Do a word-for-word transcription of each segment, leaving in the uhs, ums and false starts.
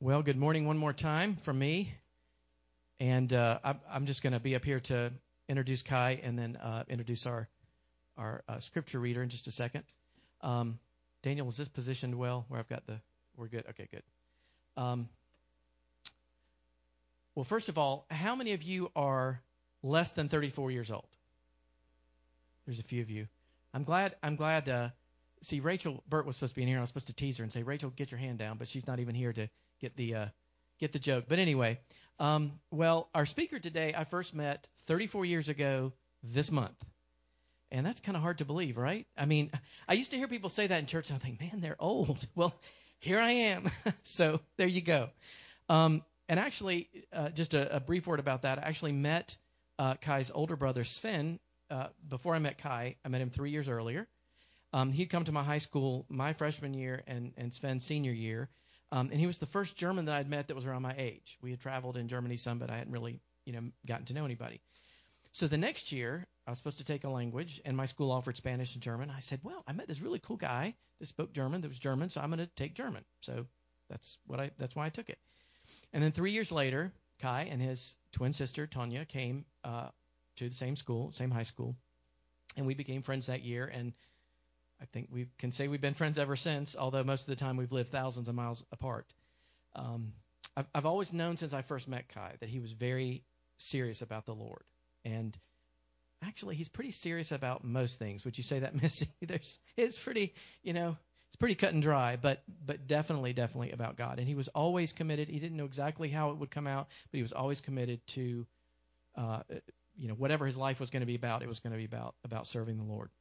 Well, good morning one more time from me. And uh, I'm, I'm just going to be up here to introduce Kai and then uh, introduce our our uh, scripture reader in just a second. Um, Daniel, is this positioned well where I've got the, we're good? Okay, good. Um, well, first of all, how many of you are less than thirty-four years old? There's a few of you. I'm glad, I'm glad, uh, see, Rachel Burt was supposed to be in here. I was supposed to tease her and say, Rachel, get your hand down, but she's not even here to get the uh, get the joke. But anyway, um, well, our speaker today I first met thirty-four years ago this month. And that's kind of hard to believe, right? I mean, I used to hear people say that in church, and I think, man, they're old. Well, here I am. So there you go. Um, and actually, uh, just a, a brief word about that. I actually met uh, Kai's older brother, Sven, uh, before I met Kai. I met him three years earlier. Um, he'd come to my high school my freshman year and, and Sven's senior year. Um, and he was the first German that I'd met that was around my age. We had traveled in Germany some, but I hadn't really, you know, gotten to know anybody. So the next year, I was supposed to take a language, and my school offered Spanish and German. I said, well, I met this really cool guy that spoke German, that was German, so I'm going to take German. So that's what I that's why I took it. And then three years later, Kai and his twin sister, Tanya, came uh, to the same school, same high school, and we became friends that year. And I think we can say we've been friends ever since, although most of the time we've lived thousands of miles apart. Um, I've, I've always known since I first met Kai that he was very serious about the Lord. And actually, he's pretty serious about most things. Would you say that, Missy? There's, it's pretty, you know, it's pretty cut and dry, but but definitely, definitely about God. And he was always committed. He didn't know exactly how it would come out, but he was always committed to, uh, you know, whatever his life was going to be about, it was going to be about about serving the Lord.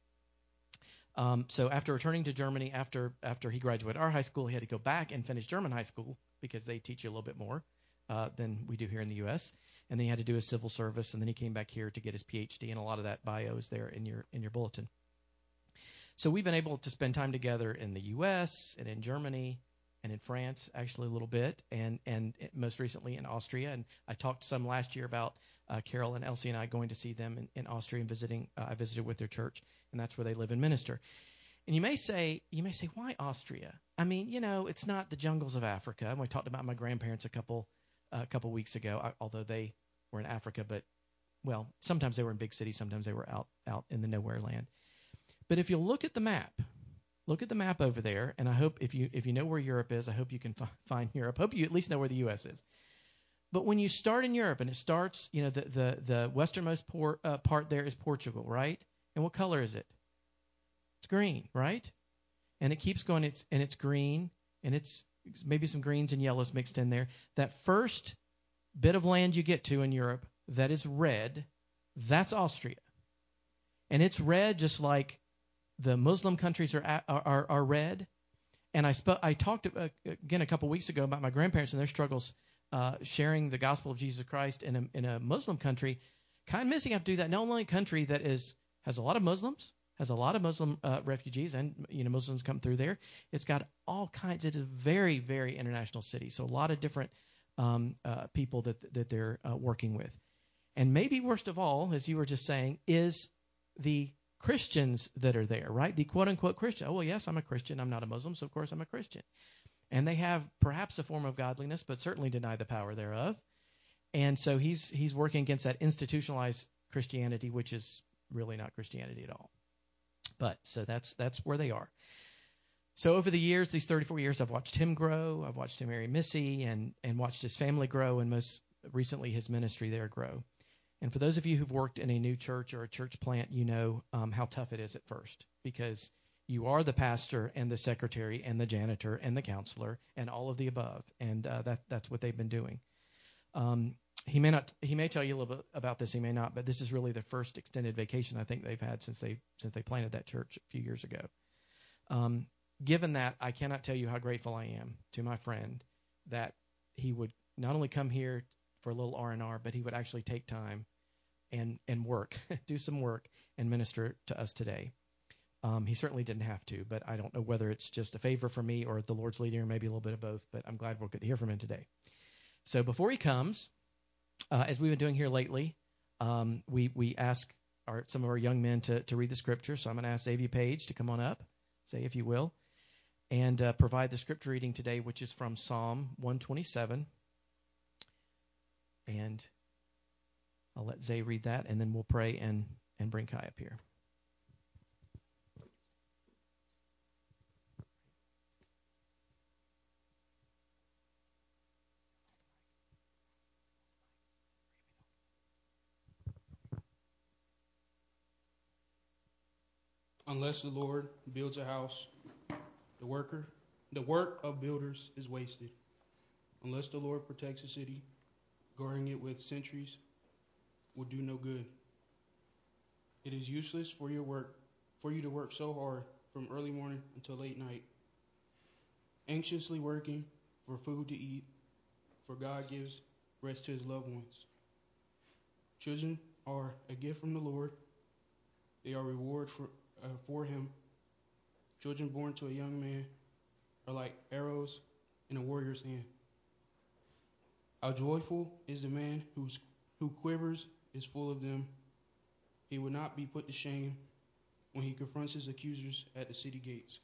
Um, so after returning to Germany, after after he graduated our high school, he had to go back and finish German high school because they teach you a little bit more uh, than we do here in the U S And then he had to do his civil service, and then he came back here to get his P H D, and a lot of that bio is there in your in your bulletin. So we've been able to spend time together in the U S and in Germany and in France, actually a little bit, and and most recently in Austria. And I talked some last year about uh, Carol and Elsie and I going to see them in, in Austria and visiting. Uh, I visited with their church, and that's where they live and minister. And you may say, you may say, why Austria? I mean, you know, it's not the jungles of Africa. And we talked about my grandparents a couple a couple weeks ago, although they were in Africa, but, well, sometimes they were in big cities, sometimes they were out, out in the nowhere land. But if you'll look at the map, look at the map over there, and I hope if you if you know where Europe is, I hope you can f- find Europe. I hope you at least know where the U S is. But when you start in Europe, and it starts, you know, the, the, the westernmost por- uh, part there is Portugal, right? And what color is it? It's green, right? And it keeps going, it's and it's green, and it's maybe some greens and yellows mixed in there. That first bit of land you get to in Europe that is red, that's Austria. And it's red just like the Muslim countries are are, are red. And I sp- I talked uh, again a couple weeks ago about my grandparents and their struggles uh, sharing the gospel of Jesus Christ in a, in a Muslim country. Kind of missing have to do that. Not only a country that is has a lot of Muslims, has a lot of Muslim uh, refugees, and you know Muslims come through there. It's got all kinds. It is a very, very international city. So a lot of different um, uh, people that that they're uh, working with. And maybe worst of all, as you were just saying, is the Christians that are there, right? The quote-unquote Christian. Oh, well, yes, I'm a Christian. I'm not a Muslim, so of course I'm a Christian. And they have perhaps a form of godliness, but certainly deny the power thereof. And so he's he's working against that institutionalized Christianity, which is really not Christianity at all. But so that's that's where they are. So over the years, these thirty-four years, I've watched him grow. I've watched him marry Missy and, and watched his family grow, and most recently his ministry there grow. And for those of you who've worked in a new church or a church plant, you know um, how tough it is at first, because you are the pastor and the secretary and the janitor and the counselor and all of the above, and uh, that that's what they've been doing. Um, he may not, he may tell you a little bit about this, he may not, but this is really the first extended vacation I think they've had since they since they planted that church a few years ago. Um, given that, I cannot tell you how grateful I am to my friend that he would not only come here for a little R and R, but he would actually take time and and work, do some work, and minister to us today. Um, he certainly didn't have to, but I don't know whether it's just a favor for me or the Lord's leading or maybe a little bit of both, but I'm glad we'll get to hear from him today. So before he comes, uh, as we've been doing here lately, um, we we ask our, some of our young men to, to read the scripture. So I'm going to ask Xavier Page to come on up, say if you will. and uh, provide the scripture reading today, which is from Psalm one twenty-seven. And I'll let Zay read that, and then we'll pray and, and bring Kai up here. Unless the Lord builds a house, the worker, the work of builders is wasted. Unless the Lord protects a city, guarding it with sentries will do no good. It is useless for your work, for you to work so hard from early morning until late night, anxiously working for food to eat, for God gives rest to his loved ones. Children are a gift from the Lord. They are reward for uh, for him. Children born to a young man are like arrows in a warrior's hand. How joyful is the man whose who quivers is full of them. He will not be put to shame when he confronts his accusers at the city gates.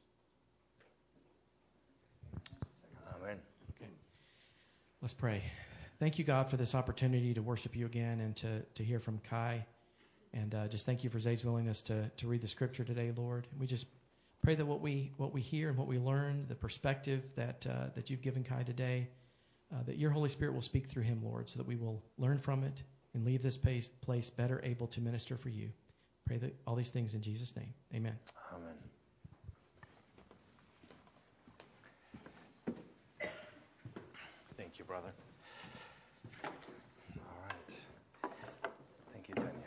Amen. Okay. Let's pray. Thank you, God, for this opportunity to worship you again and to, to hear from Kai. And uh, just thank you for Zay's willingness to, to read the scripture today, Lord. We just pray that what we what we hear and what we learn, the perspective that uh, that you've given Kai today, uh, that your Holy Spirit will speak through him, Lord, so that we will learn from it and leave this place, place better able to minister for you. Pray that all these things in Jesus' name. Amen. Amen. Thank you, brother. All right. Thank you, Daniel.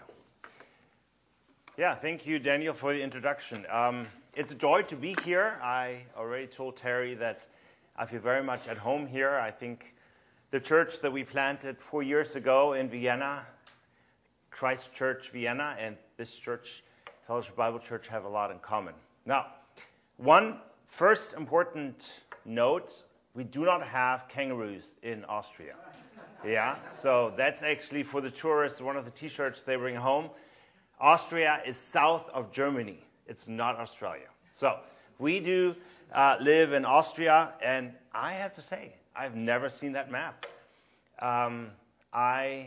Yeah, thank you, Daniel, for the introduction. Um, it's a joy to be here. I already told Terry that I feel very much at home here. I think the church that we planted four years ago in Vienna, Christ Church Vienna, and this church, Fellowship Bible Church, have a lot in common. Now, one first important note, we do not have kangaroos in Austria. Yeah, so that's actually for the tourists, one of the T-shirts they bring home. Austria is south of Germany. It's not Australia. So we do uh, live in Austria, and I have to say, I've never seen that map. Um, I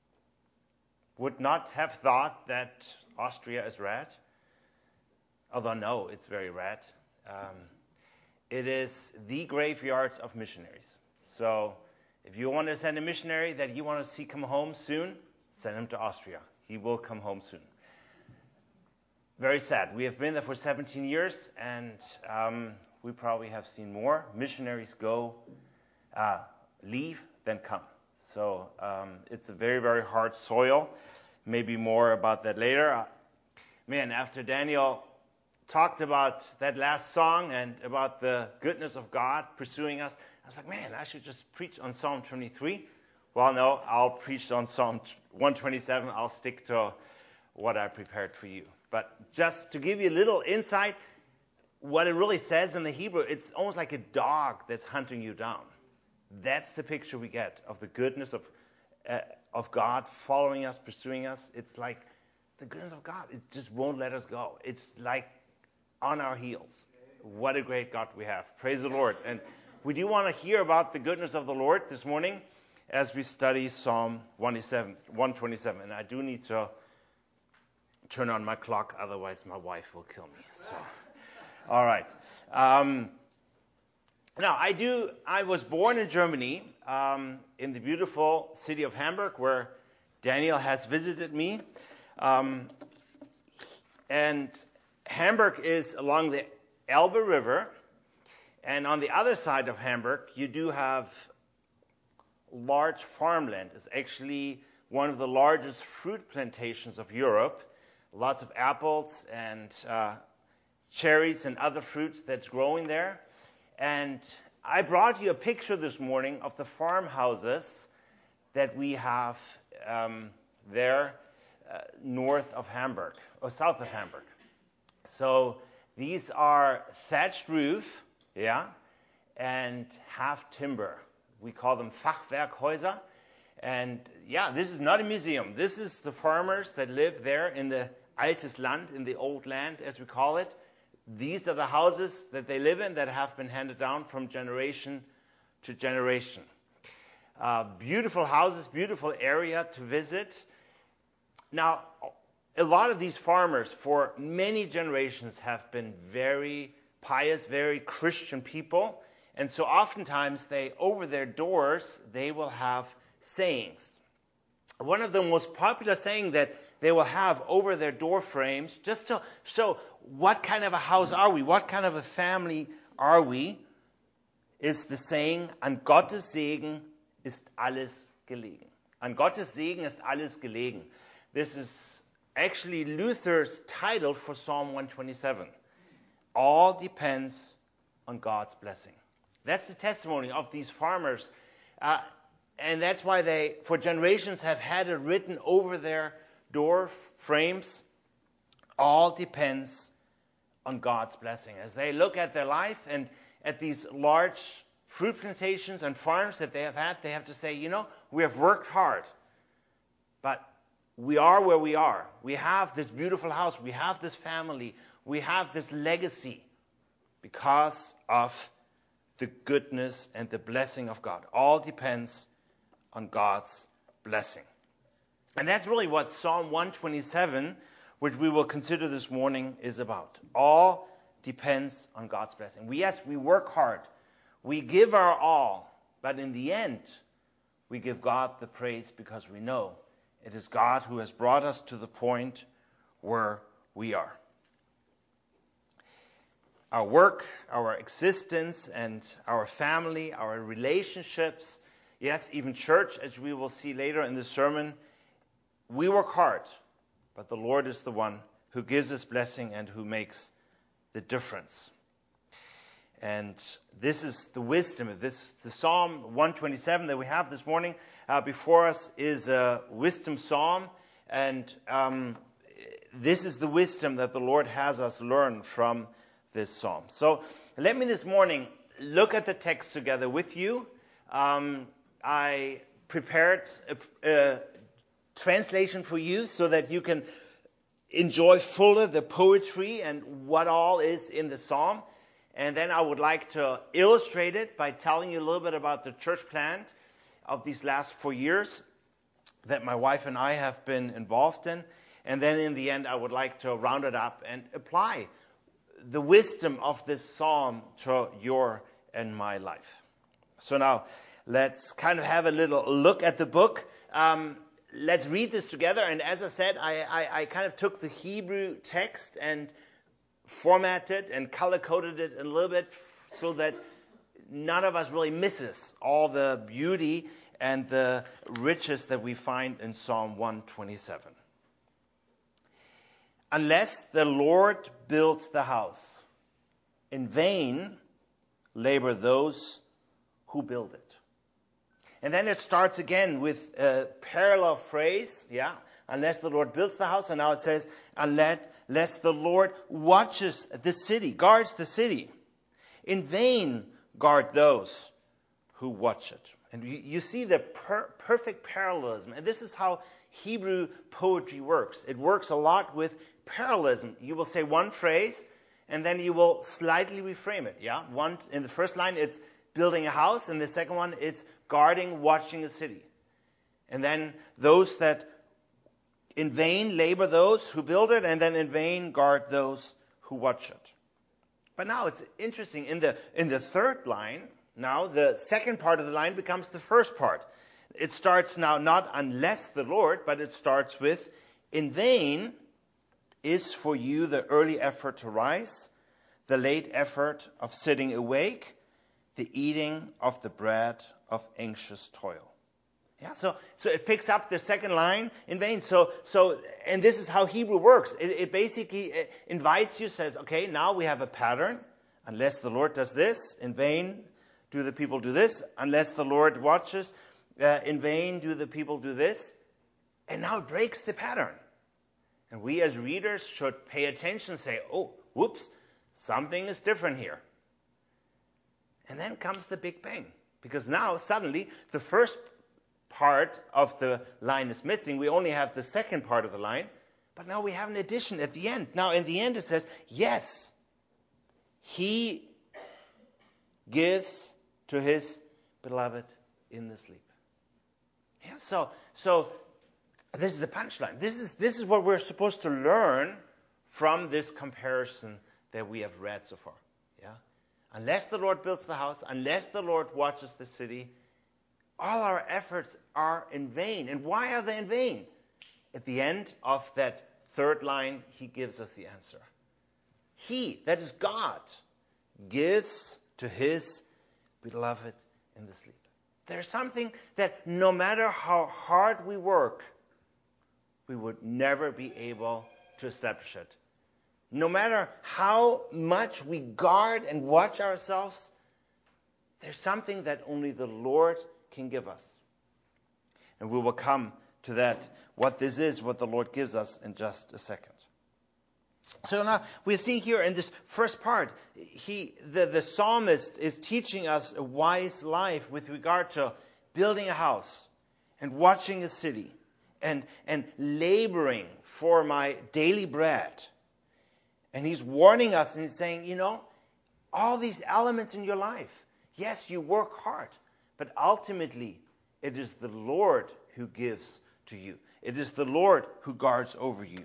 would not have thought that Austria is red, although no, it's very red. Um, it is the graveyard of missionaries. So if you want to send a missionary that you want to see come home soon, send him to Austria. He will come home soon. Very sad. We have been there for seventeen years, and um, we probably have seen more missionaries go, uh, leave, than come. So um, it's a very, very hard soil. Maybe more about that later. Uh, man, after Daniel talked about that last song and about the goodness of God pursuing us, I was like, man, I should just preach on Psalm twenty-three. Well, no, I'll preach on Psalm one twenty-seven. I'll stick to what I prepared for you. But just to give you a little insight, what it really says in the Hebrew, it's almost like a dog that's hunting you down. That's the picture we get of the goodness of uh, of God following us, pursuing us. It's like the goodness of God. It just won't let us go. It's like on our heels. What a great God we have. Praise the Lord. And we do want to hear about the goodness of the Lord this morning as we study Psalm one twenty-seven. And I do need to turn on my clock, otherwise my wife will kill me. So, all right. Um, now, I do. I was born in Germany, um, in the beautiful city of Hamburg, where Daniel has visited me. Um, and Hamburg is along the Elbe River, and on the other side of Hamburg, you do have large farmland. It's actually one of the largest fruit plantations of Europe. Lots of apples and uh, cherries and other fruits that's growing there. And I brought you a picture this morning of the farmhouses that we have um, there uh, north of Hamburg, or south of Hamburg. So these are thatched roof, yeah, and half timber. We call them Fachwerkhäuser. And yeah, this is not a museum. This is the farmers that live there in the Altes Land, in the old land, as we call it. These are the houses that they live in that have been handed down from generation to generation. Uh, beautiful houses, beautiful area to visit. Now, a lot of these farmers for many generations have been very pious, very Christian people. And so oftentimes they, over their doors, they will have sayings. One of the most popular saying that they will have over their door frames, just to show what kind of a house are we, what kind of a family are we, is the saying, an Gottes Segen ist alles gelegen. An Gottes Segen ist alles gelegen. This is actually Luther's title for Psalm one twenty-seven. All depends on God's blessing. That's the testimony of these farmers. Uh, and that's why they, for generations, have had it written over their door frames. All depends on God's blessing. As they look at their life and at these large fruit plantations and farms that they have had, they have to say, you know, we have worked hard, but we are where we are. We have this beautiful house. We have this family. We have this legacy because of the goodness and the blessing of God. All depends on God's blessing. And that's really what Psalm one twenty-seven, which we will consider this morning, is about. All depends on God's blessing. We, yes, we work hard. We give our all. But in the end, we give God the praise because we know it is God who has brought us to the point where we are. Our work, our existence, and our family, our relationships, yes, even church, as we will see later in the sermon, we work hard, but the Lord is the one who gives us blessing and who makes the difference. And this is the wisdom of this. The Psalm one twenty-seven that we have this morning uh, before us is a wisdom psalm, and um, this is the wisdom that the Lord has us learn from this psalm. So let me this morning look at the text together with you. Um, I prepared a, a translation for you so that you can enjoy fuller the poetry and what all is in the psalm. And then I would like to illustrate it by telling you a little bit about the church plant of these last four years that my wife and I have been involved in. And then in the end, I would like to round it up and apply the wisdom of this psalm to your and my life. So now, let's kind of have a little look at the book. Um, let's read this together. And as I said, I, I, I kind of took the Hebrew text and formatted and color-coded it a little bit so that none of us really misses all the beauty and the riches that we find in Psalm one twenty-seven. Unless the Lord builds the house, in vain labor those who build it. And then it starts again with a parallel phrase, yeah, unless the Lord builds the house, and now it says, unless, unless the Lord watches the city, guards the city. In vain guard those who watch it. And you, you see the per, perfect parallelism. And this is how Hebrew poetry works. It works a lot with parallelism. You will say one phrase, and then you will slightly reframe it. Yeah, one in the first line it's building a house, and the second one it's guarding, watching a city. And then those that in vain labor those who build it, and then in vain guard those who watch it. But now it's interesting. In the in the third line, now the second part of the line becomes the first part. It starts now not unless the Lord, but it starts with, in vain is for you the early effort to rise, the late effort of sitting awake, the eating of the bread of anxious toil. Yeah, so so it picks up the second line, in vain. So so and this is how Hebrew works. It, it basically it invites you, says, okay, now we have a pattern. Unless the Lord does this, in vain do the people do this. Unless the Lord watches, uh, in vain do the people do this. And now it breaks the pattern. And we as readers should pay attention and say, oh, whoops, something is different here. And then comes the big bang. Because now, suddenly, the first part of the line is missing. We only have the second part of the line. But now we have an addition at the end. Now, in the end, it says, yes, He gives to his beloved in the sleep. Yeah, so so this is the punchline. This is this is what we're supposed to learn from this comparison that we have read so far. Yeah? Unless the Lord builds the house, unless the Lord watches the city, all our efforts are in vain. And why are they in vain? At the end of that third line, he gives us the answer. He, that is God, gives to his beloved in the sleep. There's something that no matter how hard we work, we would never be able to establish it. No matter how much we guard and watch ourselves, there's something that only the Lord can give us. And we will come to that, what this is, what the Lord gives us in just a second. So now we're seeing here in this first part, he, the, the psalmist is teaching us a wise life with regard to building a house and watching a city and, and laboring for my daily bread. And he's warning us and he's saying, you know, all these elements in your life, yes, you work hard, but ultimately it is the Lord who gives to you. It is the Lord who guards over you.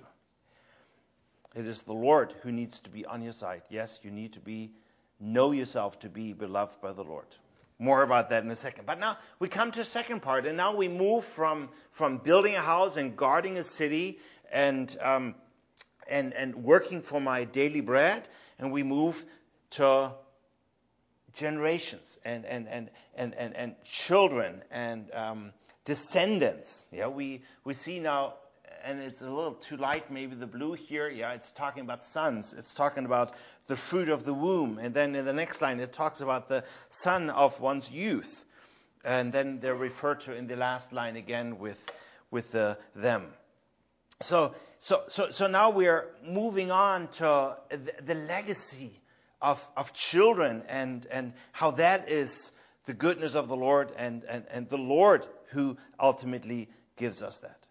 It is the Lord who needs to be on your side. Yes, you need to be, know yourself to be beloved by the Lord. More about that in a second. But now we come to the second part, and now we move from, from building a house and guarding a city and, um, and, and working for my daily bread, and we move to generations and, and, and, and, and, and children and um, descendants. Yeah, we, we see now, and it's a little too light, maybe the blue here. Yeah, it's talking about sons. It's talking about the fruit of the womb. And then in the next line, it talks about the son of one's youth. And then they're referred to in the last line again with with the them. So so so so now we're moving on to the, the legacy of of children and and how that is the goodness of the Lord and and and the Lord who ultimately gives us that.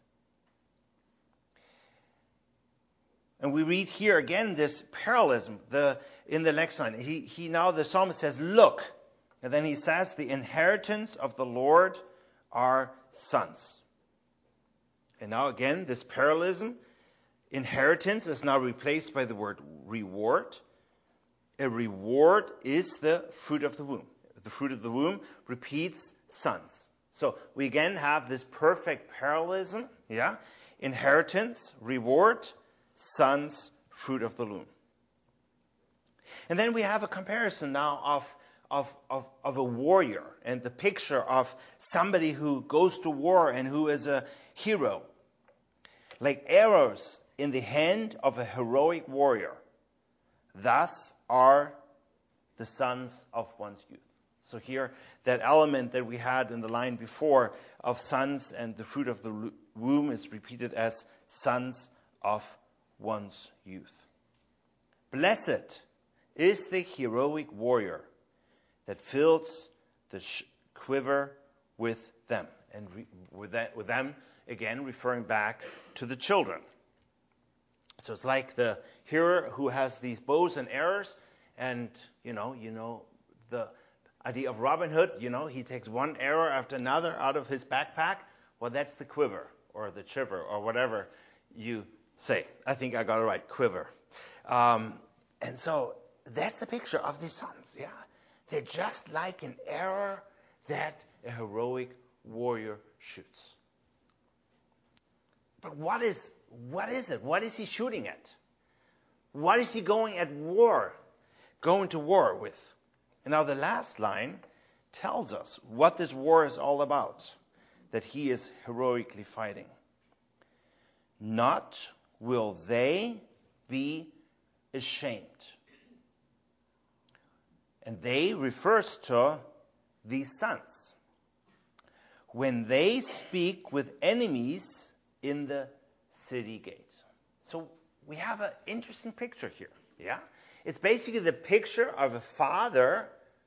And we read here again this parallelism. The in the next line, he he now the psalmist says, "Look," and then he says, "The inheritance of the Lord are sons." And now again, this parallelism, inheritance is now replaced by the word reward. A reward is the fruit of the womb. The fruit of the womb repeats sons. So we again have this perfect parallelism. Yeah, inheritance, reward. Sons, fruit of the womb. And then we have a comparison now of, of, of, of a warrior and the picture of somebody who goes to war and who is a hero. Like arrows in the hand of a heroic warrior, thus are the sons of one's youth. So here, that element that we had in the line before of sons and the fruit of the womb is repeated as sons of one's youth. Blessed is the heroic warrior that fills the sh- quiver with them. And re- with, that, with them, again, referring back to the children. So it's like the hero who has these bows and arrows, and, you know, you know, the idea of Robin Hood, you know, he takes one arrow after another out of his backpack. Well, that's the quiver, or the chiver, or whatever you say. I think I got it right, quiver. Um, and so that's the picture of these sons, yeah. They're just like an arrow that a heroic warrior shoots. But what is what is it? What is he shooting at? What is he going at war, going to war with? And now the last line tells us what this war is all about, that he is heroically fighting. Not will they be ashamed. And they refers to these sons. When they speak with enemies in the city gate. So we have an interesting picture here. Yeah? It's basically the picture of a father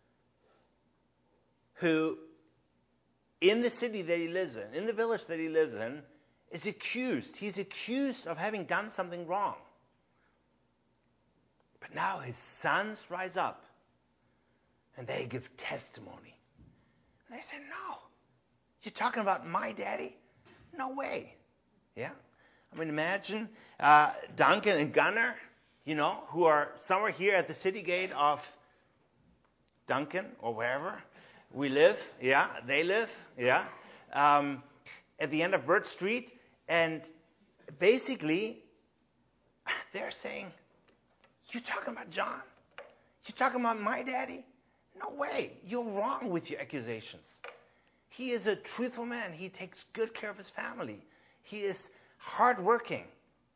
who, in the city that he lives in, in the village that he lives in, is accused. He's accused of having done something wrong. But But now his sons rise up, and they give testimony. And they say, no, you're talking about my daddy? No way. Yeah? I mean, imagine uh, Duncan and Gunnar, you know, who are somewhere here at the city gate of Duncan or wherever we live. Yeah, they live. Yeah. Um, at the end of Bird Street. And basically, they're saying, you're talking about John? You're talking about my daddy? No way. You're wrong with your accusations. He is a truthful man. He takes good care of his family. He is hardworking.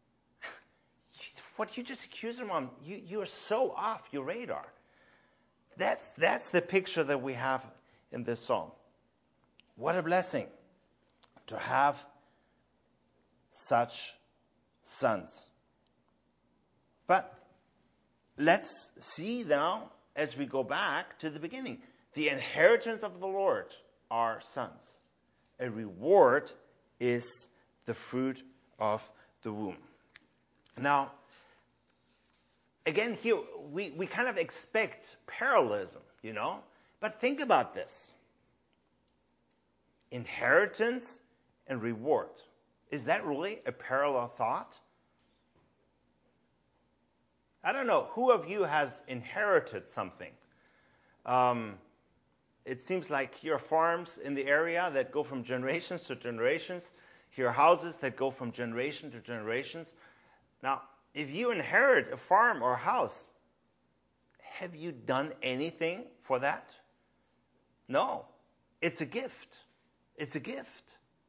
What you just accused him of, you, you are so off your radar. That's, that's the picture that we have in this psalm. What a blessing to have such sons. But let's see now, as we go back to the beginning, the inheritance of the Lord are sons. A reward is the fruit of the womb. Now, again, here we, we kind of expect parallelism, you know, but think about this. Inheritance and reward. Is that really a parallel thought? I don't know. Who of you has inherited something? Um, it seems like here are farms in the area that go from generations to generations. Here are houses that go from generation to generations. Now, if you inherit a farm or a house, have you done anything for that? No. It's a gift. It's a gift.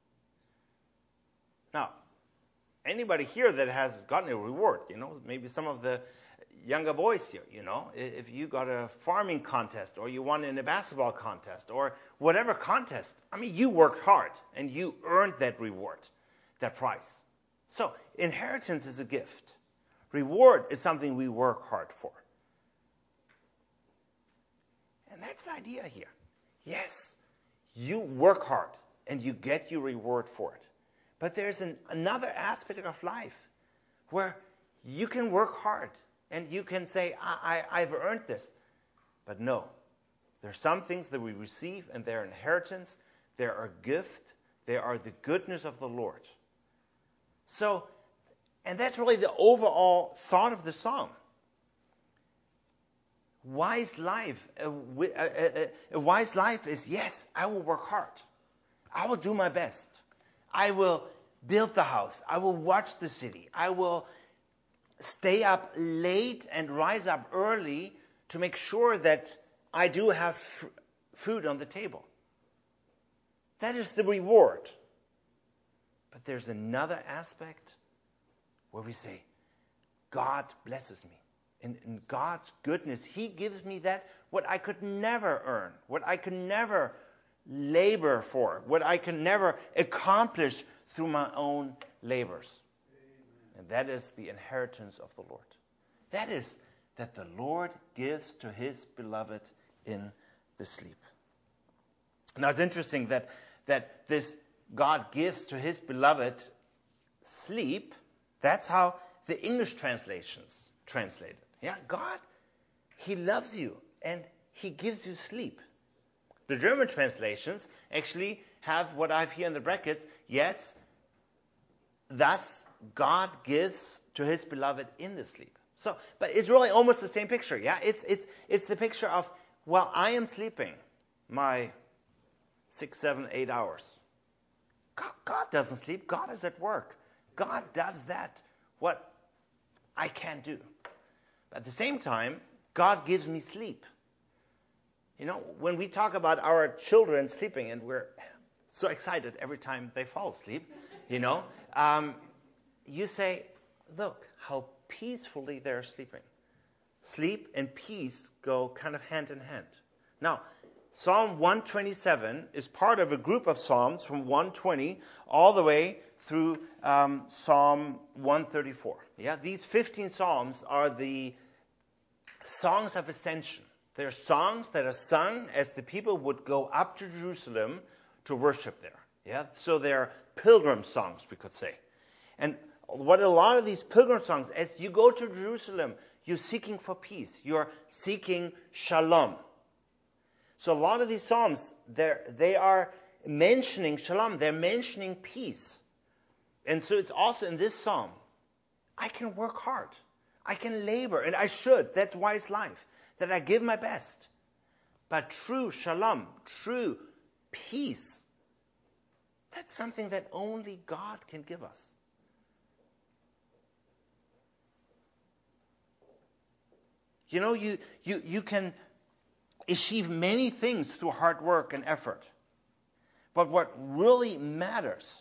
Now, anybody here that has gotten a reward, you know, maybe some of the younger boys here, you know, if you got a farming contest or you won in a basketball contest or whatever contest, I mean, you worked hard and you earned that reward, that prize. So, inheritance is a gift. Reward is something we work hard for. And that's the idea here. Yes, you work hard and you get your reward for it. But there's an, another aspect of life where you can work hard and you can say, I, I, I've earned this. But no, there are some things that we receive and they're inheritance. They're a gift. They are the goodness of the Lord. So, and that's really the overall thought of the psalm. Wise life, a, a, a, a wise life is, yes, I will work hard. I will do my best. I will build the house. I will watch the city. I will stay up late and rise up early to make sure that I do have f- food on the table. That is the reward. But there's another aspect where we say, God blesses me. In, in God's goodness, He gives me that what I could never earn, what I could never labor for, what I can never accomplish through my own labors. Amen. And that is the inheritance of the Lord. That is that the Lord gives to His beloved in the sleep. Now it's interesting that, that this God gives to His beloved sleep, that's how the English translations translate it. Yeah, God, He loves you and He gives you sleep. The German translations actually have what I have here in the brackets, yes, thus God gives to His beloved in the sleep. So, but it's really almost the same picture, yeah? It's it's it's the picture of, while I am sleeping my six, seven, eight hours, God, God doesn't sleep. God is at work. God does that, what I can't do. But at the same time, God gives me sleep. You know, when we talk about our children sleeping, and we're so excited every time they fall asleep, you know, um, you say, look how peacefully they're sleeping. Sleep and peace go kind of hand in hand. Now, Psalm one twenty-seven is part of a group of psalms from one twenty all the way through um, Psalm one thirty-four. Yeah, these fifteen psalms are the songs of ascension. They're songs that are sung as the people would go up to Jerusalem to worship there. Yeah, so they're pilgrim songs, we could say. And what a lot of these pilgrim songs, as you go to Jerusalem, You're seeking for peace. You're seeking shalom. So a lot of these psalms, they're, they are mentioning shalom. They're mentioning peace. And so it's also in this psalm, I can work hard. I can labor, and I should. That's wise life, that I give my best. But true shalom, true peace, that's something that only God can give us. You know, you, you, you can achieve many things through hard work and effort. But what really matters,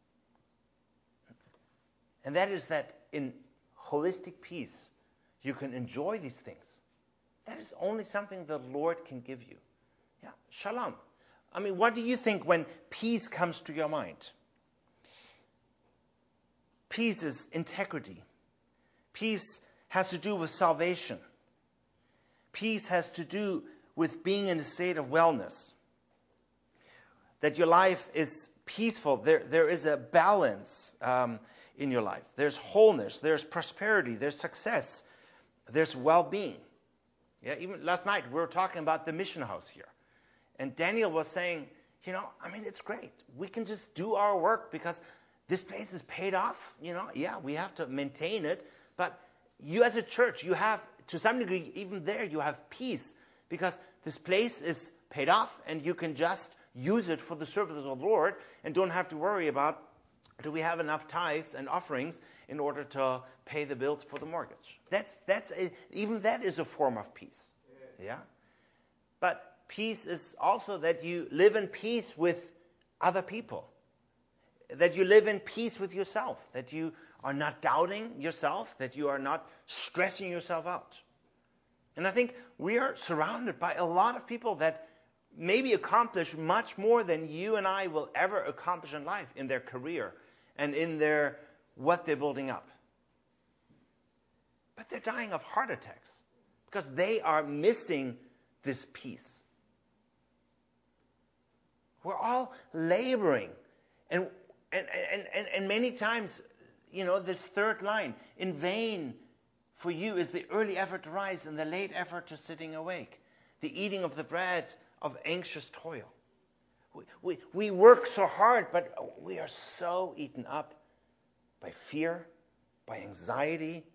and that is that in holistic peace, you can enjoy these things. That is only something the Lord can give you. Yeah, shalom. I mean, what do you think when peace comes to your mind? Peace is integrity. Peace has to do with salvation. Peace has to do with being in a state of wellness. That your life is peaceful. There, there is a balance um, in your life. There's wholeness. There's prosperity. There's success. There's well-being. Yeah, even last night we were talking about the mission house here. And Daniel was saying, you know, I mean, it's great. We can just do our work because this place is paid off. You know, yeah, we have to maintain it. But you as a church, you have, to some degree, even there, you have peace because this place is paid off and you can just use it for the service of the Lord and don't have to worry about, do we have enough tithes and offerings in order to pay the bills for the mortgage? That's that's a, even that is a form of peace. Yeah? But peace is also that you live in peace with other people. That you live in peace with yourself. That you are not doubting yourself. That you are not stressing yourself out. And I think we are surrounded by a lot of people that maybe accomplish much more than you and I will ever accomplish in life, in their career and in their what they're building up. But they're dying of heart attacks because they are missing this peace. We're all laboring. And, and, and, and, and many times, you know, this third line, in vain for you is the early effort to rise and the late effort to sitting awake, the eating of the bread of anxious toil. We, we, we work so hard, but we are so eaten up by fear, by anxiety,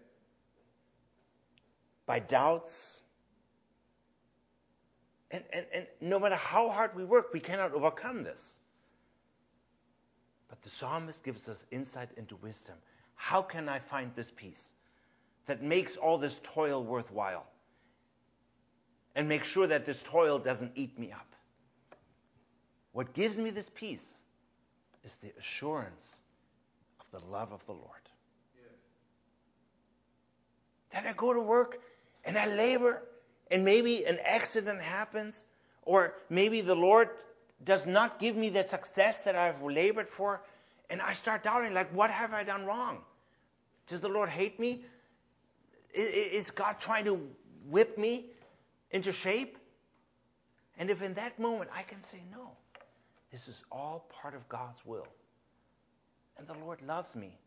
by doubts. And, and, and no matter how hard we work, we cannot overcome this. But the psalmist gives us insight into wisdom. How can I find this peace that makes all this toil worthwhile? And make sure that this toil doesn't eat me up. What gives me this peace is the assurance of the love of the Lord. Yeah. That I go to work and I labor and maybe an accident happens or maybe the Lord does not give me the success that I've labored for and I start doubting, like, what have I done wrong? Does the Lord hate me? Is God trying to whip me into shape? And if in that moment I can say, no, this is all part of God's will. And the Lord loves me.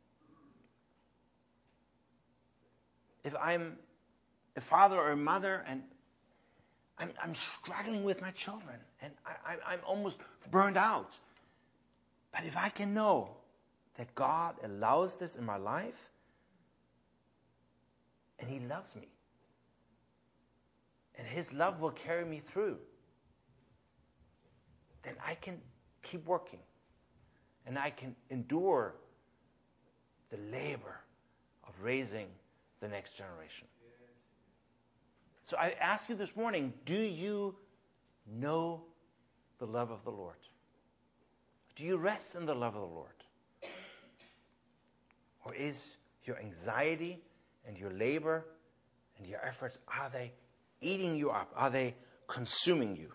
If I'm a father or a mother and I'm, I'm struggling with my children and I, I, I'm almost burned out. But if I can know that God allows this in my life and He loves me, and His love will carry me through, then I can keep working. And I can endure the labor of raising the next generation. So I ask you this morning, do you know the love of the Lord? Do you rest in the love of the Lord? Or is your anxiety and your labor and your efforts, are they eating you up? Are they consuming you?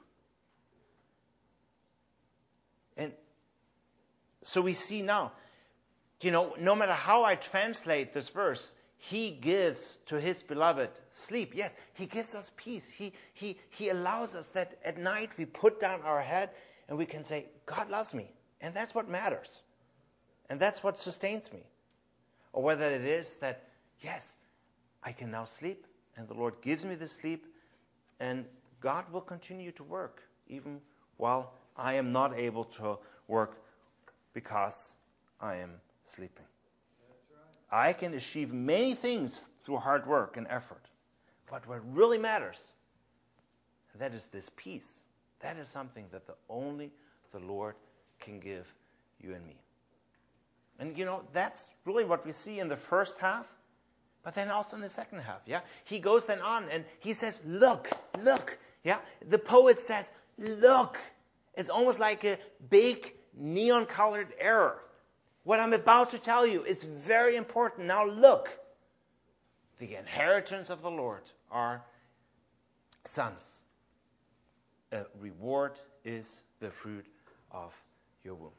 And so we see now, you know, no matter how I translate this verse, He gives to His beloved sleep. Yes, He gives us peace. He, he, he allows us that at night we put down our head and we can say, God loves me. And that's what matters. And that's what sustains me. Or whether it is that, yes, I can now sleep, and the Lord gives me the sleep, and God will continue to work even while I am not able to work because I am sleeping. I can achieve many things through hard work and effort. But what really matters, that is this peace. That is something that the only the Lord can give you and me. And you know, that's really what we see in the first half, but then also in the second half, yeah? He goes then on and he says, look, look, yeah? The poet says, look. It's almost like a big neon-colored arrow. What I'm about to tell you is very important. Now look. The inheritance of the Lord are sons. A reward is the fruit of your womb.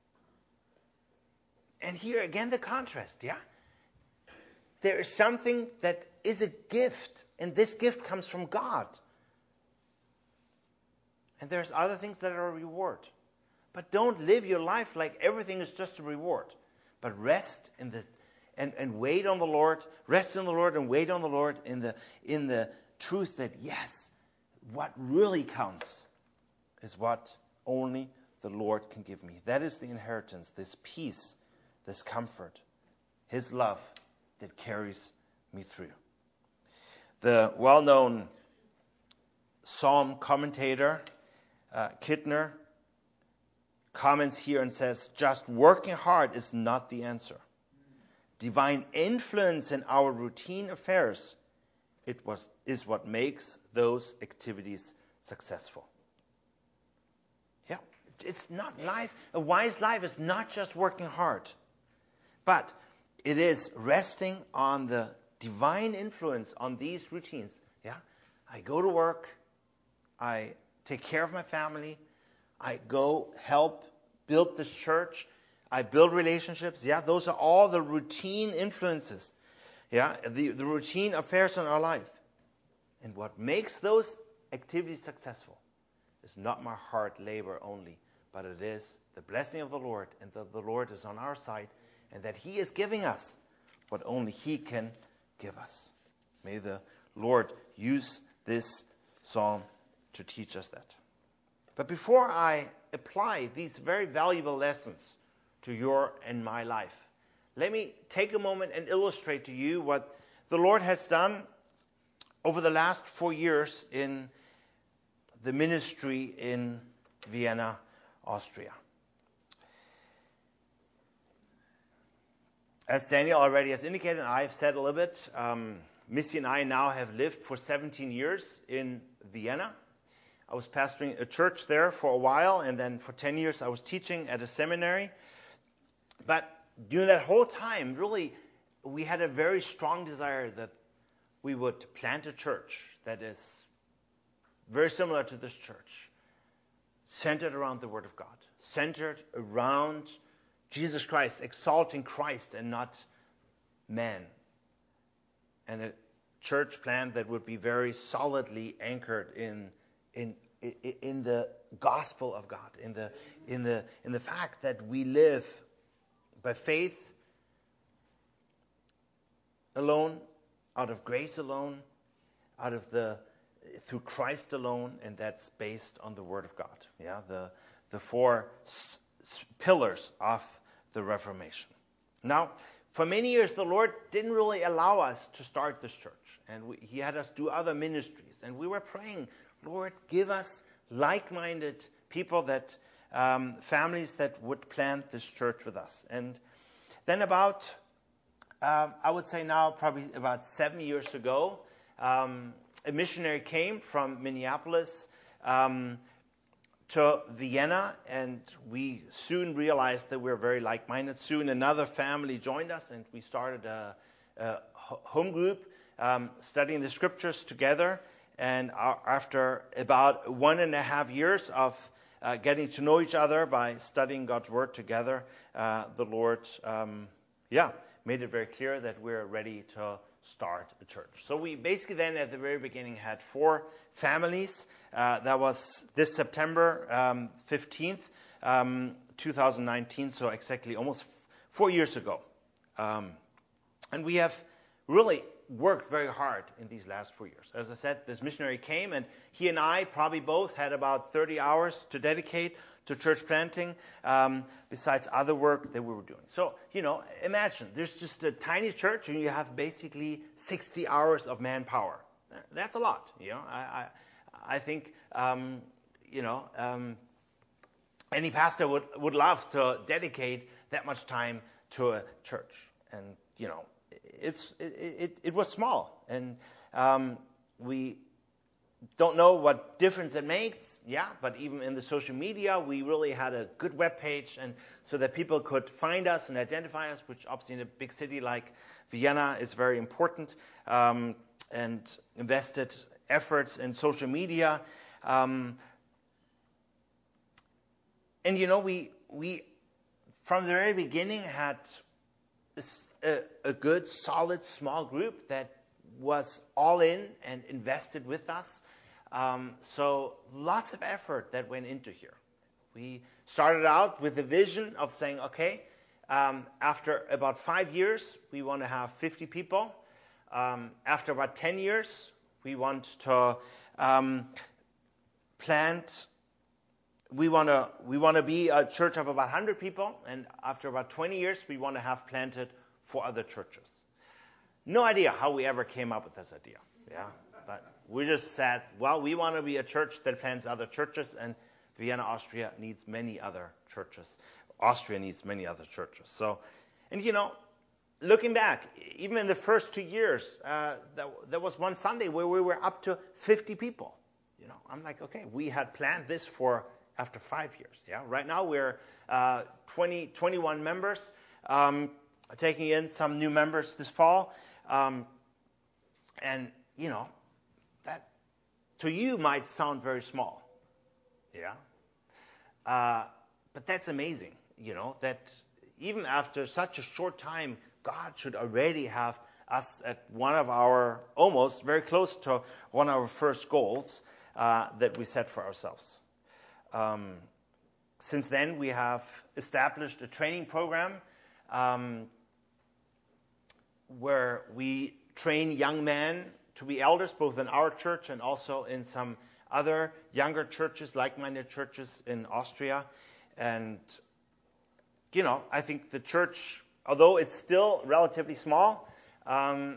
And here again the contrast, yeah? There is something that is a gift, and this gift comes from God. And there's other things that are a reward. But don't live your life like everything is just a reward. But rest in the and, and wait on the Lord. Rest in the Lord and wait on the Lord in the in the truth that yes, what really counts is what only the Lord can give me. That is the inheritance, this peace, this comfort, His love that carries me through. The well-known Psalm commentator, uh, Kittner, comments here and says, just working hard is not the answer. Divine influence in our routine affairs it was, is what makes those activities successful. Yeah, it's not life. A wise life is not just working hard, but it is resting on the divine influence on these routines. Yeah, I go to work, I take care of my family, I go help build this church, I build relationships. Yeah, those are all the routine influences. Yeah, the, the routine affairs in our life. And what makes those activities successful is not my hard labor only, but it is the blessing of the Lord, and that the Lord is on our side, and that He is giving us what only He can give us. May the Lord use this psalm to teach us that. But before I apply these very valuable lessons to your and my life, let me take a moment and illustrate to you what the Lord has done over the last four years in the ministry in Vienna, Austria. As Daniel already has indicated, and I've said a little bit, um, Missy and I now have lived for seventeen years in Vienna. I was pastoring a church there for a while, and then for ten years I was teaching at a seminary. But during that whole time, really, we had a very strong desire that we would plant a church that is very similar to this church, centered around the Word of God, centered around Jesus Christ, exalting Christ and not man. And a church plant that would be very solidly anchored in in in the gospel of God, in the in the in the fact that we live by faith alone, out of grace alone, out of the through Christ alone, and that's based on the Word of God. Yeah, the the four s- pillars of the Reformation. Now, for many years, the Lord didn't really allow us to start this church, and we, He had us do other ministries, and we were praying, Lord, give us like-minded people, that um, families that would plant this church with us. And then about, um, I would say now, probably about seven years ago, um, a missionary came from Minneapolis um, to Vienna, and we soon realized that we were very like-minded. Soon another family joined us, and we started a, a home group um, studying the scriptures together. And after about one and a half years of uh, getting to know each other by studying God's Word together, uh, the Lord, um, yeah, made it very clear that we're ready to start a church. So we basically then at the very beginning had four families. Uh, that was this September um, fifteenth, um, two thousand nineteen, so exactly almost four years ago. Um, and we have really worked very hard in these last four years. As I said, this missionary came, and he and I probably both had about thirty hours to dedicate to church planting, um, besides other work that we were doing. So, you know, imagine, there's just a tiny church, and you have basically sixty hours of manpower. That's a lot, you know. I I, I think, um, you know, um, any pastor would, would love to dedicate that much time to a church. And, you know, it's it, it, it was small. And um, we don't know what difference it makes, yeah, but even in the social media, we really had a good web page, and so that people could find us and identify us, which obviously in a big city like Vienna is very important, um, and invested efforts in social media. Um, and, you know, we, we from the very beginning had a, a good, solid, small group that was all in and invested with us. Um, so lots of effort that went into here. We started out with the vision of saying, okay, um, after about five years, we want to have fifty people. Um, after about ten years, we want to um, plant. We want to we want to be a church of about one hundred people, and after about twenty years, we want to have planted four other churches. No idea how we ever came up with this idea. Yeah. But we just said, well, we want to be a church that plants other churches, and Vienna, Austria needs many other churches. Austria needs many other churches. So, and you know, looking back, even in the first two years, uh, there, there was one Sunday where we were up to fifty people. You know, I'm like, okay, we had planned this for after five years. Yeah, right now we're uh, twenty, twenty-one members, um, taking in some new members this fall, um, and you know. That to you might sound very small, yeah, uh, but that's amazing, you know, that even after such a short time, God should already have us at one of our, almost very close to one of our first goals uh, that we set for ourselves. Um, since then, we have established a training program um, where we train young men to be elders, both in our church and also in some other younger churches, like-minded churches in Austria. And, you know, I think the church, although it's still relatively small, um,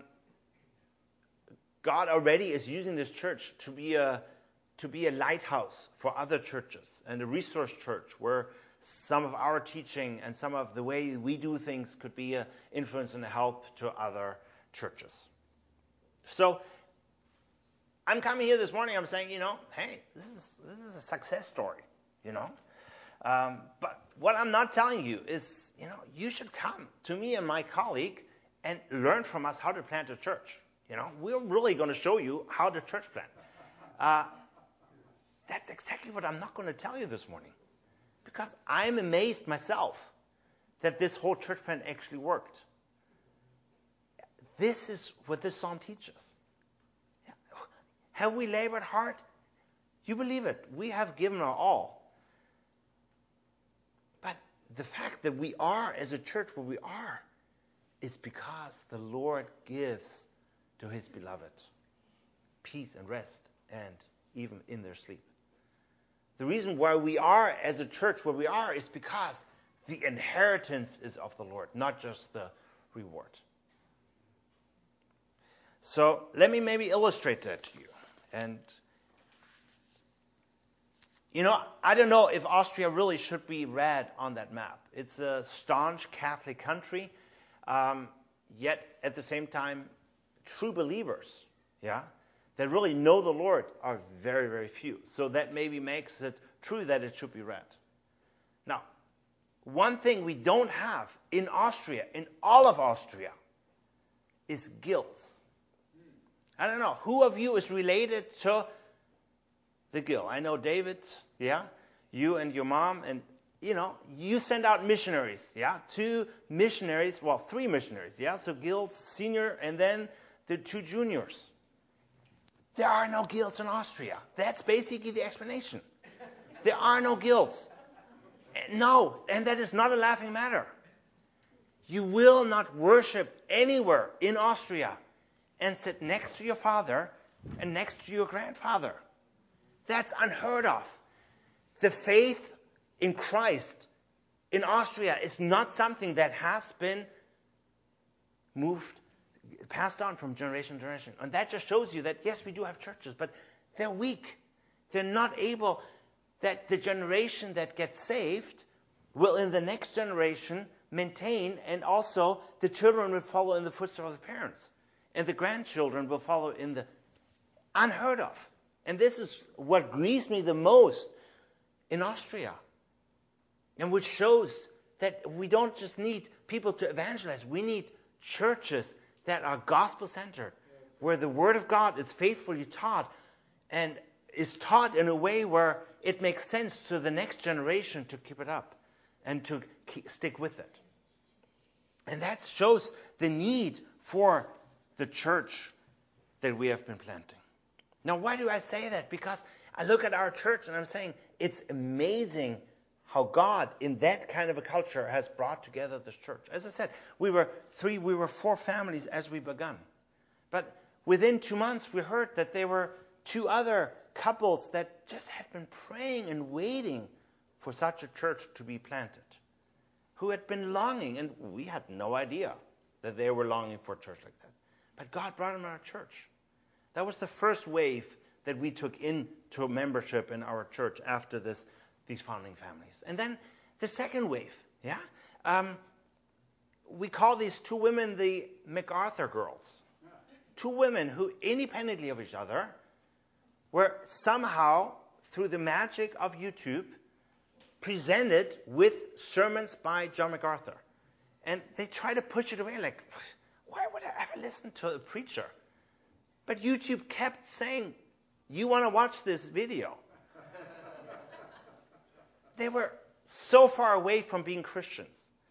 God already is using this church to be a to be a lighthouse for other churches and a resource church where some of our teaching and some of the way we do things could be an influence and a help to other churches. So I'm coming here this morning, I'm saying, you know, hey, this is this is a success story, you know. Um, but what I'm not telling you is, you know, you should come to me and my colleague and learn from us how to plant a church. You know, we're really going to show you how to church plant. Uh, that's exactly what I'm not going to tell you this morning, because I'm amazed myself that this whole church plant actually worked. This is what this psalm teaches. Have we labored hard? You believe it. We have given our all. But the fact that we are, as a church, where we are, is because the Lord gives to his beloved peace and rest, and even in their sleep. The reason why we are, as a church, where we are, is because the inheritance is of the Lord, not just the reward. So let me maybe illustrate that to you. And, you know, I don't know if Austria really should be read on that map. It's a staunch Catholic country, um, yet at the same time, true believers, yeah, that really know the Lord are very, very few. So that maybe makes it true that it should be read. Now, one thing we don't have in Austria, in all of Austria, is guilds. I don't know, who of you is related to the guild? I know David, yeah, you and your mom, and, you know, you send out missionaries, yeah, two missionaries, well, three missionaries, yeah, so guilds, senior, and then the two juniors. There are no guilds in Austria. That's basically the explanation. There are no guilds. No, and that is not a laughing matter. You will not worship anywhere in Austria and sit next to your father and next to your grandfather. That's unheard of. The faith in Christ in Austria is not something that has been moved, passed on from generation to generation. And that just shows you that, yes, we do have churches, but they're weak. They're not able, that the generation that gets saved will in the next generation maintain, and also the children will follow in the footsteps of the parents. And the grandchildren will follow in the unheard of. And this is what grieves me the most in Austria. And which shows that we don't just need people to evangelize. We need churches that are gospel-centered, where the Word of God is faithfully taught and is taught in a way where it makes sense to the next generation to keep it up and to keep, stick with it. And that shows the need for the church that we have been planting. Now, why do I say that? Because I look at our church and I'm saying it's amazing how God, in that kind of a culture, has brought together this church. As I said, we were three, we were four families as we began. But within two months, we heard that there were two other couples that just had been praying and waiting for such a church to be planted, who had been longing, and we had no idea that they were longing for a church like that. But God brought them to our church. That was the first wave that we took into membership in our church after this, these founding families. And then the second wave, yeah? Um, we call these two women the MacArthur girls. Two women who, independently of each other, were somehow, through the magic of YouTube, presented with sermons by John MacArthur. And they try to push it away, like, why would I ever listen to a preacher? But YouTube kept saying, you want to watch this video. They were so far away from being Christians.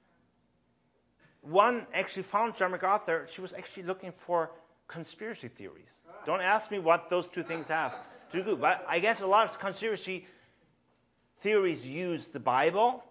One actually found John MacArthur. She was actually looking for conspiracy theories. Don't ask me what those two things have to do. But I guess a lot of conspiracy theories use the Bible.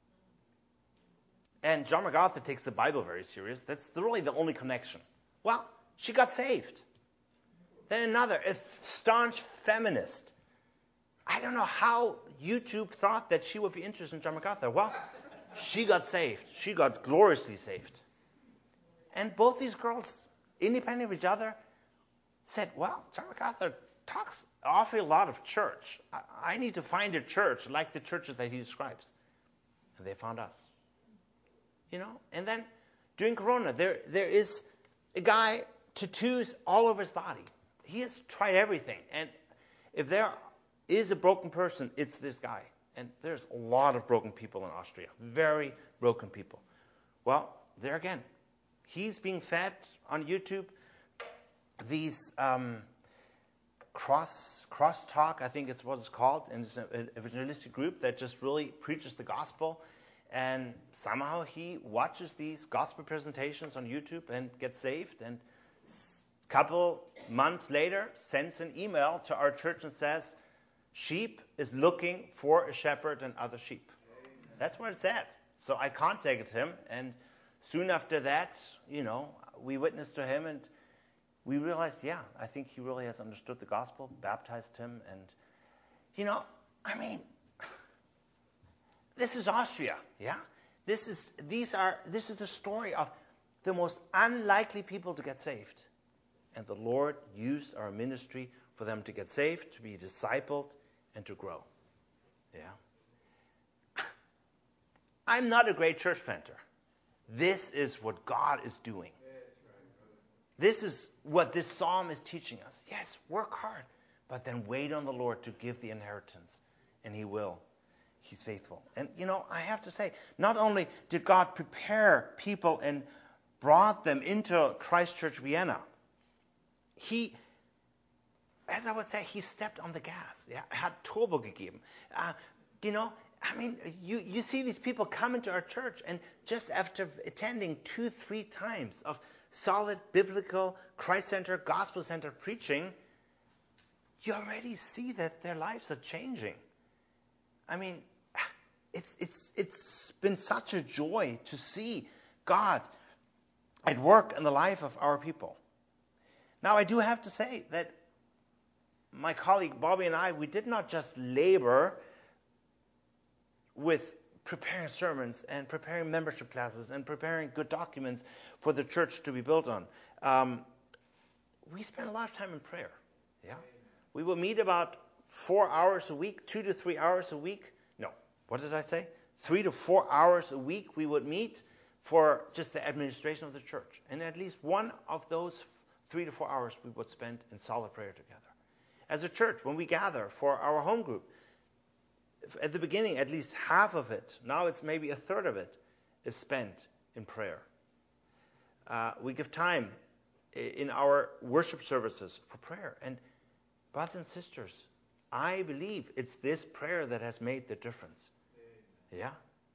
And John MacArthur takes the Bible very serious. That's really the only connection. Well, she got saved. Then another, a staunch feminist. I don't know how YouTube thought that she would be interested in John MacArthur. Well, she got saved. She got gloriously saved. And both these girls, independent of each other, said, well, John MacArthur talks an awful lot of church. I, I need to find a church like the churches that he describes. And they found us. You know? And then during Corona, there there is a guy, tattoos all over his body. He has tried everything. And if there is a broken person, it's this guy. And there's a lot of broken people in Austria. Very broken people. Well, there again, he's being fed on YouTube these um, cross crosstalk, I think it's what it's called, and it's an evangelistic group that just really preaches the gospel. And somehow he watches these gospel presentations on YouTube and gets saved. And a couple months later, sends an email to our church and says, sheep is looking for a shepherd and other sheep. Amen. That's what it said. So I contacted him, and soon after that, you know, we witnessed to him, and we realized, yeah, I think he really has understood the gospel, baptized him, and, you know, I mean, this is Austria, yeah? This is these are this is the story of the most unlikely people to get saved. And the Lord used our ministry for them to get saved, to be discipled, and to grow. Yeah. I'm not a great church planter. This is what God is doing. This is what this psalm is teaching us. Yes, work hard, but then wait on the Lord to give the inheritance, and He will. He's faithful. And, you know, I have to say, not only did God prepare people and brought them into Christ Church Vienna, He, as I would say, He stepped on the gas. Yeah, hat Turbo gegeben. Uh, you know, I mean, you, you see these people come into our church, and just after attending two, three times of solid, biblical, Christ-centered, gospel-centered preaching, you already see that their lives are changing. I mean, it's it's it's been such a joy to see God at work in the life of our people. Now, I do have to say that my colleague Bobby and I, we did not just labor with preparing sermons and preparing membership classes and preparing good documents for the church to be built on. Um, we spent a lot of time in prayer. Yeah, we will meet about four hours a week, two to three hours a week. No, what did I say? Three to four hours a week we would meet for just the administration of the church. And at least one of those three to four hours we would spend in solid prayer together. As a church, when we gather for our home group, at the beginning, at least half of it, now it's maybe a third of it, is spent in prayer. Uh, we give time in our worship services for prayer. And brothers and sisters, I believe it's this prayer that has made the difference. Yeah?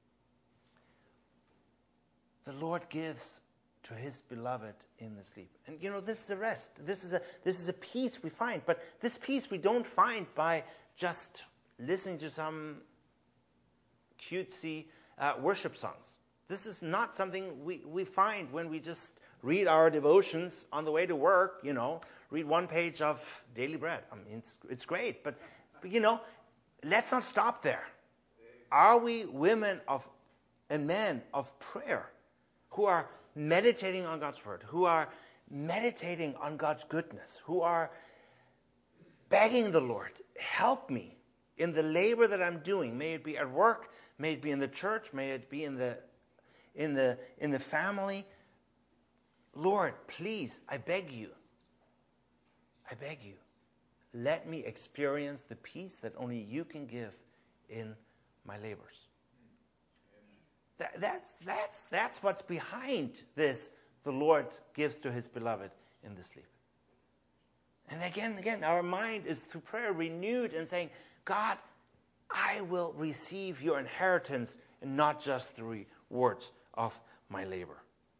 The Lord gives to his beloved in the sleep. And you know, this is a rest. This is a this is a peace we find. But this peace we don't find by just listening to some cutesy uh, worship songs. This is not something we, we find when we just read our devotions on the way to work, you know, read one page of Daily Bread. I mean, it's, it's great, but, but, you know, let's not stop there. Are we women of and men of prayer who are meditating on God's word, who are meditating on God's goodness, who are begging the Lord, help me in the labor that I'm doing, may it be at work, may it be in the church, may it be in the in the in the family. Lord, please, I beg you. I beg you. Let me experience the peace that only you can give in my labors. That, that's that's that's what's behind this. The Lord gives to his beloved in the sleep. And again, again, our mind is through prayer renewed and saying, God, I will receive your inheritance and not just the rewards of my labor.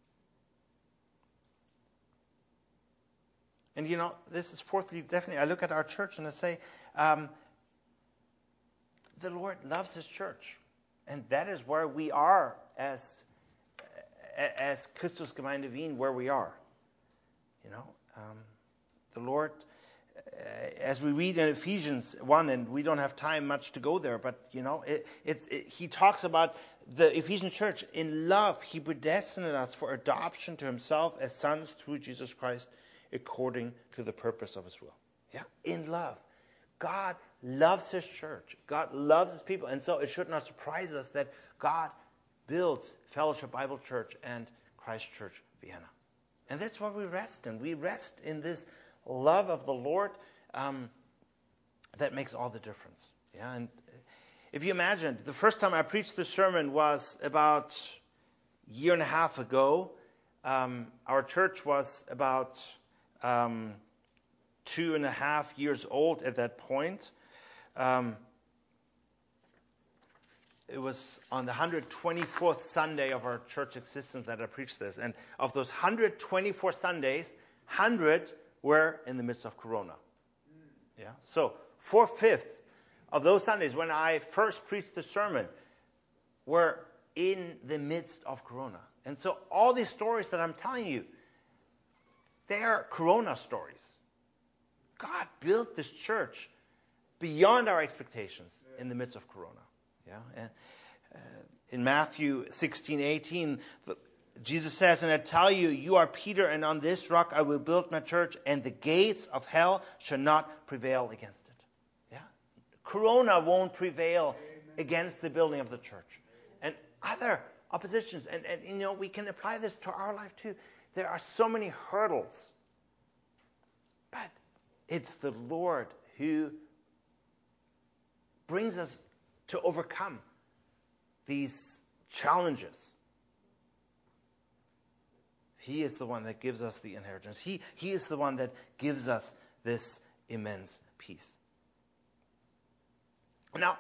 And you know, this is fourthly, definitely, I look at our church and I say, um, the Lord loves his church. And that is where we are as, as Christusgemeinde Wien, where we are. You know, um, the Lord... As we read in Ephesians one, and we don't have time much to go there, but, you know, it, it, it, he talks about the Ephesian church. In love, he predestined us for adoption to himself as sons through Jesus Christ, according to the purpose of his will. Yeah, in love. God loves his church. God loves his people. And so it should not surprise us that God builds Fellowship Bible Church and Christ Church Vienna. And that's what we rest in. We rest in this love of the Lord, um, that makes all the difference. Yeah, and if you imagine, the first time I preached this sermon was about a year and a half ago. Um, our church was about um, two and a half years old at that point. Um, it was on the one hundred twenty-fourth Sunday of our church existence that I preached this. And of those one hundred twenty-four Sundays, one hundred were in the midst of Corona. Yeah. So four-fifths of those Sundays when I first preached the sermon were in the midst of Corona. And so all these stories that I'm telling you, they're Corona stories. God built this church beyond our expectations in the midst of Corona. Yeah. And uh, in Matthew sixteen eighteen, the, Jesus says, and I tell you, you are Peter, and on this rock I will build my church, and the gates of hell shall not prevail against it. Yeah? Corona won't prevail Amen. Against the building of the church. And other oppositions, and, and you know, we can apply this to our life too. There are so many hurdles. But it's the Lord who brings us to overcome these challenges. He is the one that gives us the inheritance. He, he is the one that gives us this immense peace. Now,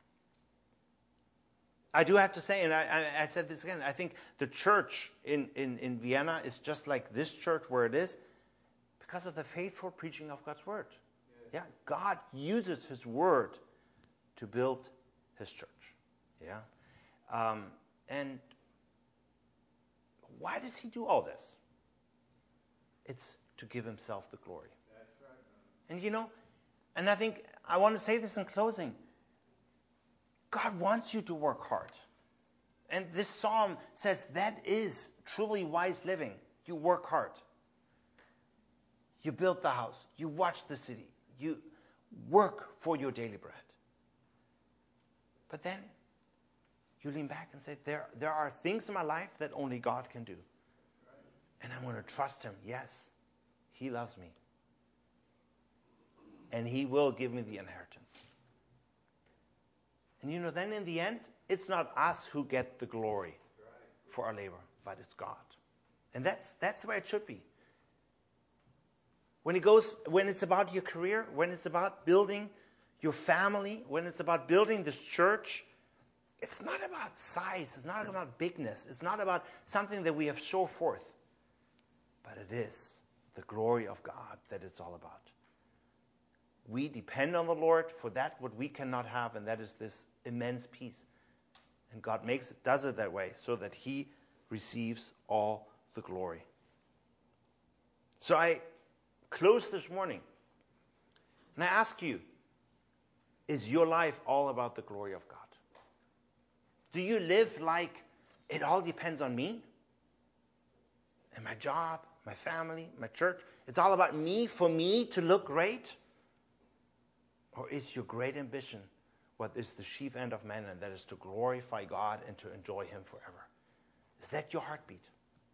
I do have to say, and I, I, I said this again, I think the church in, in, in Vienna is just like this church where it is because of the faithful preaching of God's word. Yeah, yeah, God uses his word to build his church. Yeah, um, and why does he do all this? It's to give himself the glory. And you know, and I think I want to say this in closing. God wants you to work hard. And this psalm says that is truly wise living. You work hard. You build the house. You watch the city. You work for your daily bread. But then you lean back and say, there, there are things in my life that only God can do. And I'm going to trust him. Yes, he loves me. And he will give me the inheritance. And you know, then in the end, it's not us who get the glory for our labor, but it's God. And that's that's where it should be. When it goes, when it's about your career, when it's about building your family, when it's about building this church, it's not about size, it's not about bigness, it's not about something that we have show forth. But it is the glory of God that it's all about. We depend on the Lord for that what we cannot have, and that is this immense peace. And God makes it, does it that way, so that he receives all the glory. So I close this morning, and I ask you, is your life all about the glory of God? Do you live like it all depends on me? And my job, my family, my church? It's all about me, for me to look great? Or is your great ambition what is the chief end of man, and that is to glorify God and to enjoy him forever? Is that your heartbeat?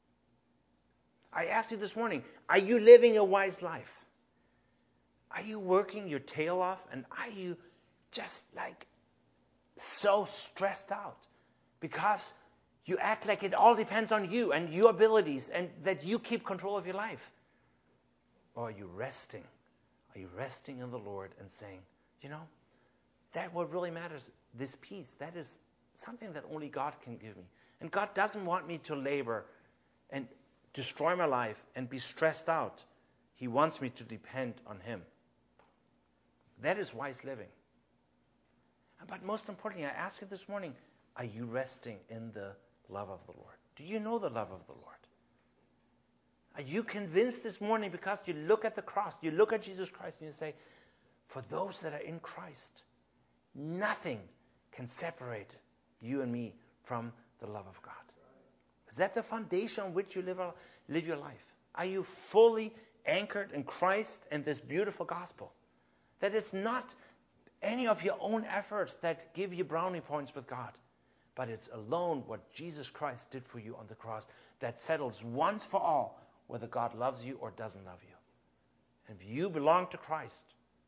I asked you this morning, are you living a wise life? Are you working your tail off, and are you just like so stressed out because you act like it all depends on you and your abilities and that you keep control of your life? Or are you resting? Are you resting in the Lord and saying, you know, that what really matters, this peace, that is something that only God can give me. And God doesn't want me to labor and destroy my life and be stressed out. He wants me to depend on him. That is wise living. But most importantly, I ask you this morning, are you resting in the love of the Lord? Do you know the love of the Lord? Are you convinced this morning because you look at the cross, you look at Jesus Christ, and you say, for those that are in Christ, nothing can separate you and me from the love of God? Is that the foundation on which you live, live your life? Are you fully anchored in Christ and this beautiful gospel? That it's not any of your own efforts that give you brownie points with God, but it's alone what Jesus Christ did for you on the cross that settles once for all whether God loves you or doesn't love you. And if you belong to Christ,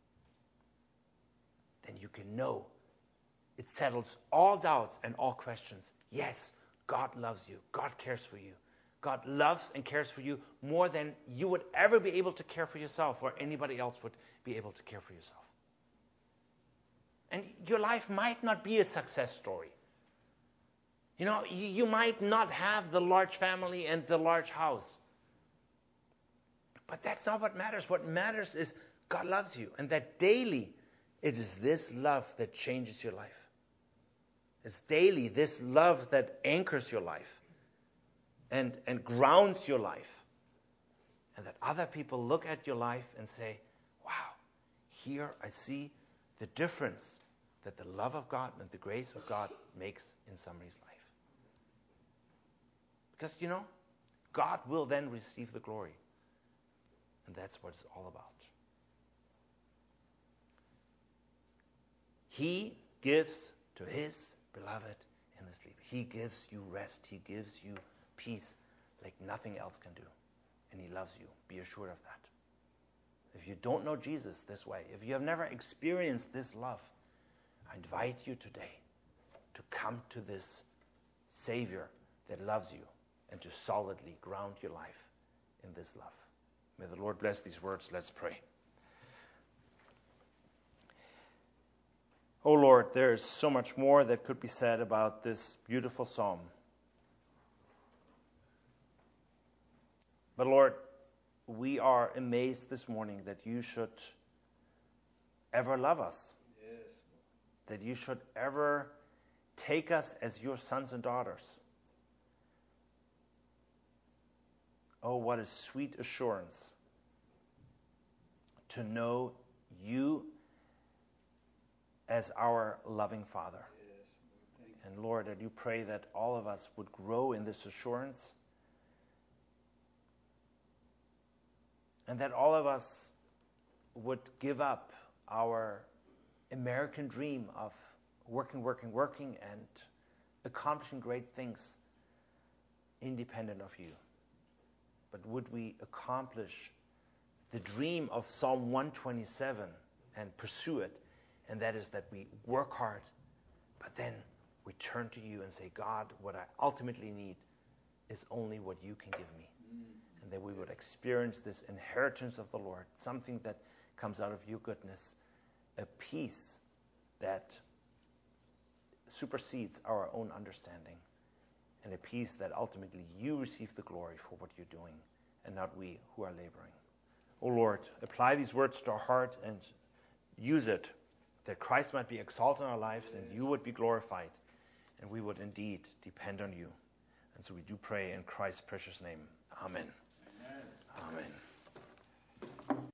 then you can know it settles all doubts and all questions. Yes, God loves you. God cares for you. God loves and cares for you more than you would ever be able to care for yourself or anybody else would be able to care for yourself. And your life might not be a success story. You know, you, you might not have the large family and the large house. But that's not what matters. What matters is God loves you, and that daily it is this love that changes your life. It's daily this love that anchors your life and, and grounds your life. And that other people look at your life and say, wow, here I see the difference that the love of God and the grace of God makes in somebody's life. Because, you know, God will then receive the glory. And that's what it's all about. He gives to his beloved in the sleep. He gives you rest. He gives you peace like nothing else can do. And he loves you. Be assured of that. If you don't know Jesus this way, if you have never experienced this love, I invite you today to come to this Savior that loves you and to solidly ground your life in this love. May the Lord bless these words. Let's pray. Oh Lord, there is so much more that could be said about this beautiful psalm. But Lord, we are amazed this morning that you should ever love us. Yes. That you should ever take us as your sons and daughters. Oh, what a sweet assurance to know you as our loving Father. And Lord, I do pray that all of us would grow in this assurance, and that all of us would give up our American dream of working, working, working, and accomplishing great things independent of you. But would we accomplish the dream of Psalm one twenty-seven and pursue it, and that is that we work hard, but then we turn to you and say, God, what I ultimately need is only what you can give me. Mm. And that we would experience this inheritance of the Lord, something that comes out of your goodness, a peace that supersedes our own understanding, and a peace that ultimately you receive the glory for what you're doing, and not we who are laboring. Oh Lord, apply these words to our heart and use it that Christ might be exalted in our lives and you would be glorified, and we would indeed depend on you. And so we do pray in Christ's precious name. Amen.